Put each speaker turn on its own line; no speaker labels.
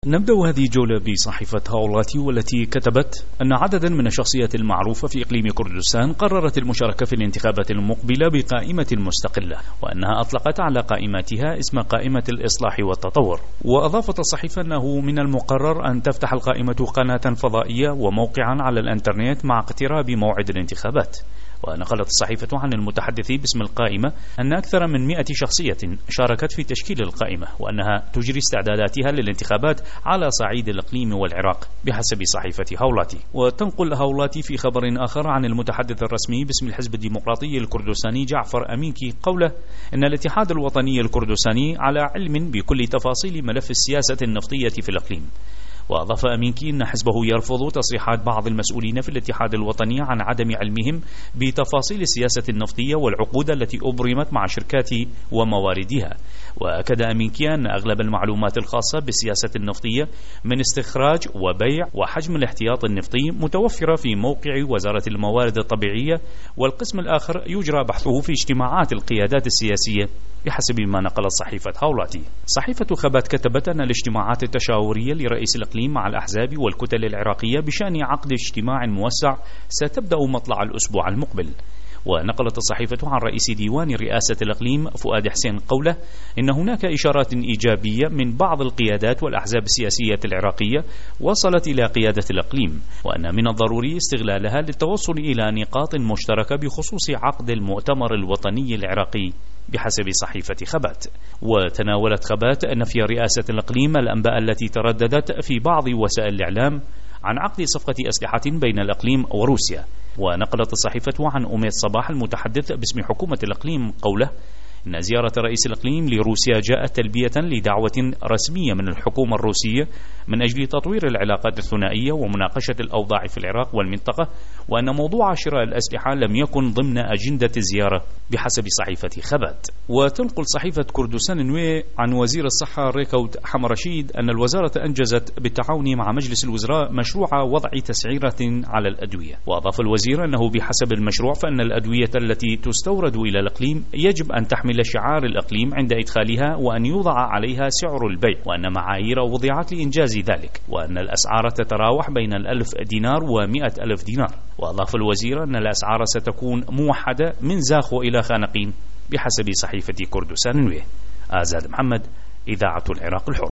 نبدأ هذه الجولة بصحيفة هاولاتي، والتي كتبت أن عددا من الشخصيات المعروفة في إقليم كردستان قررت المشاركة في الانتخابات المقبلة بقائمة مستقلة، وأنها أطلقت على قائمتها اسم قائمة الإصلاح والتطور. وأضافت الصحيفة أنه من المقرر أن تفتح القائمة قناة فضائية وموقعا على الإنترنت مع اقتراب موعد الانتخابات. ونقلت الصحيفة عن المتحدث باسم القائمة أن أكثر من 100 شخصية شاركت في تشكيل القائمة، وأنها تجري استعداداتها للانتخابات على صعيد الإقليم والعراق بحسب صحيفة هاولاتي. وتنقل هاولاتي في خبر آخر عن المتحدث الرسمي باسم الحزب الديمقراطي الكردستاني جعفر أمينكي قوله إن الاتحاد الوطني الكردستاني على علم بكل تفاصيل ملف السياسة النفطية في الإقليم. وأضاف أمينكي أن حزبه يرفض تصريحات بعض المسؤولين في الاتحاد الوطني عن عدم علمهم بتفاصيل السياسة النفطية والعقود التي أبرمت مع شركات ومواردها. وأكد أمينكي أن أغلب المعلومات الخاصة بالسياسة النفطية من استخراج وبيع وحجم الاحتياط النفطي متوفرة في موقع وزارة الموارد الطبيعية، والقسم الآخر يجرى بحثه في اجتماعات القيادات السياسية بحسب ما نقلت صحيفة هاولاتي. صحيفة خبات كتبت أن الاجتماعات التشاورية لرئيس الإقليم مع الأحزاب والكتل العراقية بشأن عقد اجتماع موسع ستبدأ مطلع الأسبوع المقبل. ونقلت الصحيفة عن رئيس ديوان رئاسة الإقليم فؤاد حسين قوله إن هناك إشارات إيجابية من بعض القيادات والأحزاب السياسية العراقية وصلت إلى قيادة الإقليم، وأن من الضروري استغلالها للتوصل إلى نقاط مشتركة بخصوص عقد المؤتمر الوطني العراقي بحسب صحيفة خبات. وتناولت خبات نفي رئاسة الإقليم الأنباء التي ترددت في بعض وسائل الإعلام عن عقد صفقة أسلحة بين الإقليم وروسيا. ونقلت الصحيفة عن أميد صباح المتحدث باسم حكومة الإقليم قوله إن زيارة رئيس الإقليم لروسيا جاءت تلبية لدعوة رسمية من الحكومة الروسية من أجل تطوير العلاقات الثنائية ومناقشة الأوضاع في العراق والمنطقة، وأن موضوع شراء الأسلحة لم يكن ضمن أجندة الزيارة بحسب صحيفة خبات. وتنقل صحيفة كردستان نوي عن وزير الصحة ريكوت حمرشيد أن الوزارة أنجزت بالتعاون مع مجلس الوزراء مشروع وضع تسعيرة على الأدوية. وأضاف الوزير أنه بحسب المشروع فإن الأدوية التي تستورد إلى الإقليم يجب أن تحمل شعار الإقليم عند إدخالها، وأن يوضع عليها سعر البيع، وأن معايير وضعت لإنجاز ذلك، وأن الأسعار تتراوح بين 1000 دينار و100,000 دينار. وأضاف الوزير أن الأسعار ستكون موحدة من زاخو إلى خانقين بحسب صحيفة كردستان نوي. آزاد محمد، إذاعة العراق الحر.